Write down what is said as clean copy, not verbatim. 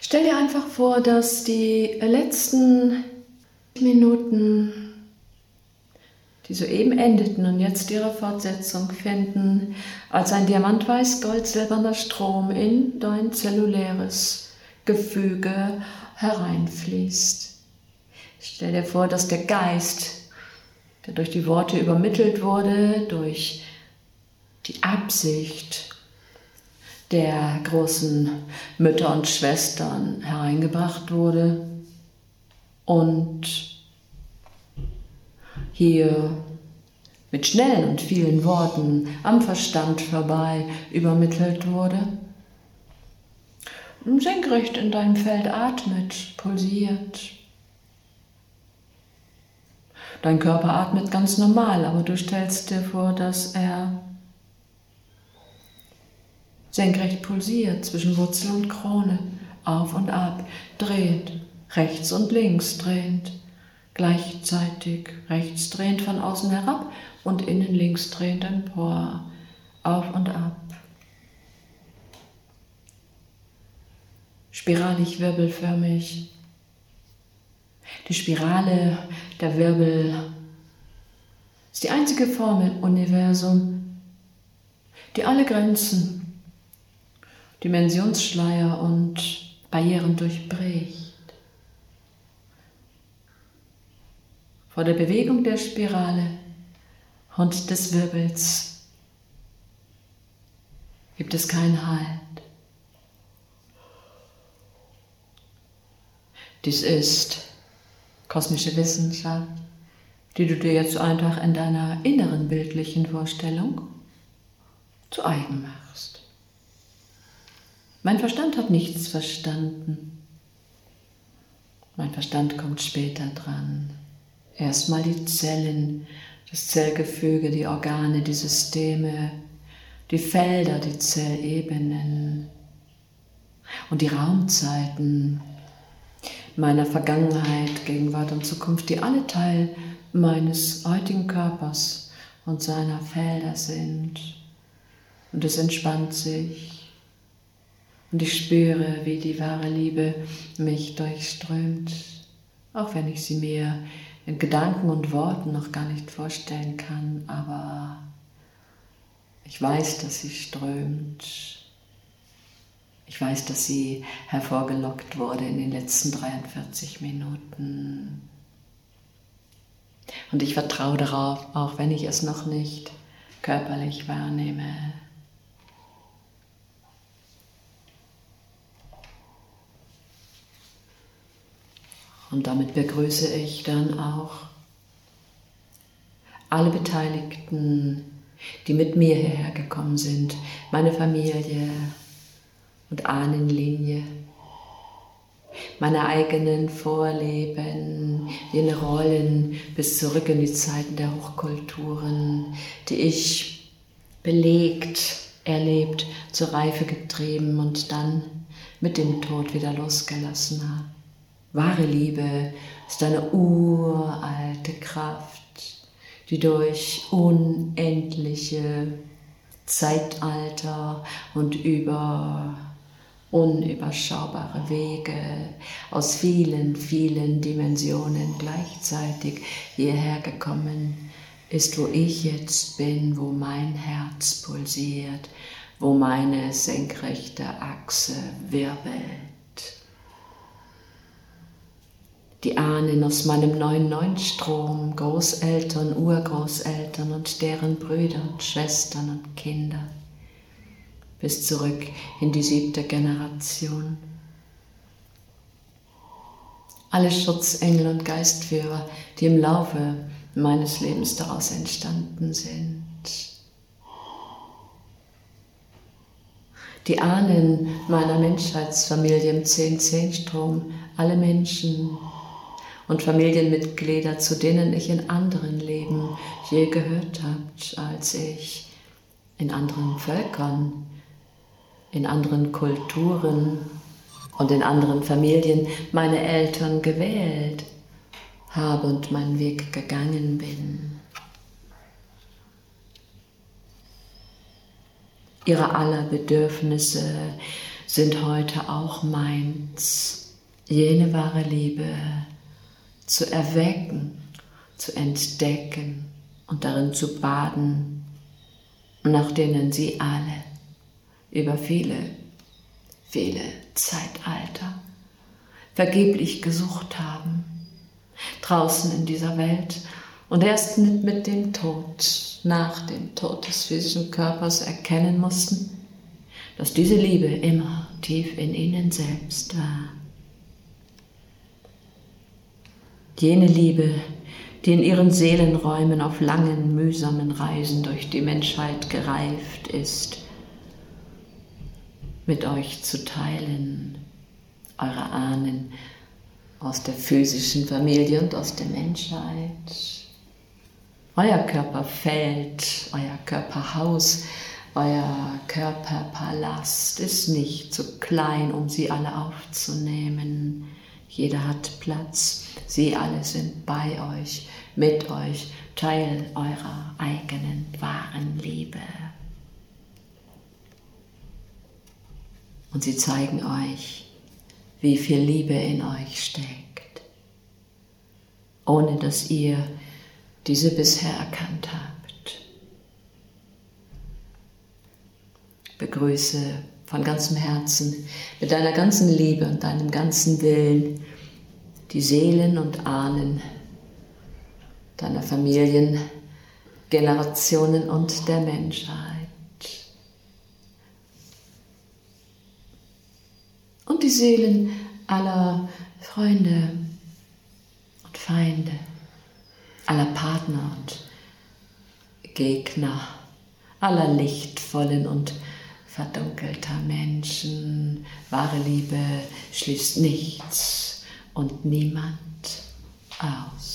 Stell dir einfach vor, dass die letzten Minuten, die soeben endeten und jetzt ihre Fortsetzung finden, als ein diamantweiß-gold-silberner Strom in dein zelluläres Gefüge hereinfließt. Stell dir vor, dass der Geist, der durch die Worte übermittelt wurde, durch die Absicht der großen Mütter und Schwestern hereingebracht wurde und hier mit schnellen und vielen Worten am Verstand vorbei übermittelt wurde. Senkrecht in deinem Feld atmet, pulsiert. Dein Körper atmet ganz normal, aber du stellst dir vor, dass er senkrecht pulsiert zwischen Wurzel und Krone, auf und ab, dreht, rechts und links drehend, gleichzeitig rechts drehend von außen herab und innen links drehend empor, auf und ab. Spiralig, wirbelförmig. Die Spirale der Wirbel ist die einzige Form im Universum, die alle Grenzen, Dimensionsschleier und Barrieren durchbricht. Vor der Bewegung der Spirale und des Wirbels gibt es keinen Halt. Dies ist kosmische Wissenschaft, die du dir jetzt einfach in deiner inneren bildlichen Vorstellung zu eigen machst. Mein Verstand hat nichts verstanden. Mein Verstand kommt später dran. Erstmal die Zellen, das Zellgefüge, die Organe, die Systeme, die Felder, die Zellebenen und die Raumzeiten meiner Vergangenheit, Gegenwart und Zukunft, die alle Teil meines heutigen Körpers und seiner Felder sind. Und es entspannt sich. Und ich spüre, wie die wahre Liebe mich durchströmt, auch wenn ich sie mir in Gedanken und Worten noch gar nicht vorstellen kann, aber ich weiß, dass sie strömt. Ich weiß, dass sie hervorgelockt wurde in den letzten 43 Minuten. Und ich vertraue darauf, auch wenn ich es noch nicht körperlich wahrnehme. Und damit begrüße ich dann auch alle Beteiligten, die mit mir hierher gekommen sind, meine Familie und Ahnenlinie, meine eigenen Vorleben, jene Rollen bis zurück in die Zeiten der Hochkulturen, die ich belegt, erlebt, zur Reife getrieben und dann mit dem Tod wieder losgelassen habe. Wahre Liebe ist eine uralte Kraft, die durch unendliche Zeitalter und über unüberschaubare Wege aus vielen, vielen Dimensionen gleichzeitig hierher gekommen ist, wo ich jetzt bin, wo mein Herz pulsiert, wo meine senkrechte Achse wirbelt. Die Ahnen aus meinem 9-9-Strom, Großeltern, Urgroßeltern und deren Brüder und Schwestern und Kinder, bis zurück in die 7. Generation. Alle Schutzengel und Geistführer, die im Laufe meines Lebens daraus entstanden sind. Die Ahnen meiner Menschheitsfamilie im 10-10-Strom, alle Menschen und Familienmitglieder, zu denen ich in anderen Leben je gehört habe, als ich in anderen Völkern, in anderen Kulturen und in anderen Familien meine Eltern gewählt habe und meinen Weg gegangen bin. Ihre aller Bedürfnisse sind heute auch meins, jene wahre Liebe zu erwecken, zu entdecken und darin zu baden, nach denen Sie alle über viele, viele Zeitalter vergeblich gesucht haben, draußen in dieser Welt und erst mit dem Tod, nach dem Tod des physischen Körpers erkennen mussten, dass diese Liebe immer tief in ihnen selbst war. Jene Liebe, die in ihren Seelenräumen auf langen, mühsamen Reisen durch die Menschheit gereift ist, mit euch zu teilen, eure Ahnen aus der physischen Familie und aus der Menschheit. Euer Körperfeld, euer Körperhaus, euer Körperpalast ist nicht zu klein, um sie alle aufzunehmen. Jeder hat Platz, sie alle sind bei euch, mit euch, Teil eurer eigenen wahren Liebe. Und sie zeigen euch, wie viel Liebe in euch steckt, ohne dass ihr diese bisher erkannt habt. Begrüße von ganzem Herzen, mit deiner ganzen Liebe und deinem ganzen Willen die Seelen und Ahnen deiner Familien, Generationen und der Menschheit. Und die Seelen aller Freunde und Feinde, aller Partner und Gegner, aller lichtvollen und verdunkelter Menschen. Wahre Liebe schließt nichts und niemand aus.